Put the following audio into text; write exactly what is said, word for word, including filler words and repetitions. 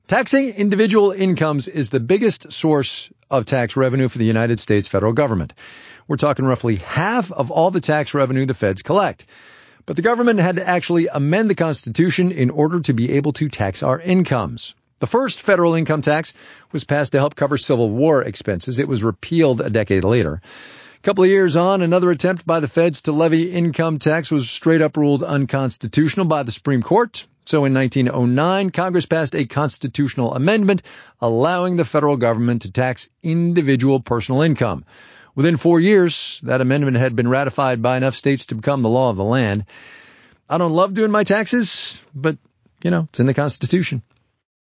Taxing individual incomes is the biggest source of tax revenue for the United States federal government. We're talking roughly half of all the tax revenue the feds collect. But the government had to actually amend the Constitution in order to be able to tax our incomes. The first federal income tax was passed to help cover Civil War expenses. It was repealed a decade later. A couple of years on, another attempt by the feds to levy income tax was straight up ruled unconstitutional by the Supreme Court. So in nineteen oh nine, Congress passed a constitutional amendment allowing the federal government to tax individual personal income. Within four years, that amendment had been ratified by enough states to become the law of the land. I don't love doing my taxes, but, you know, it's in the Constitution.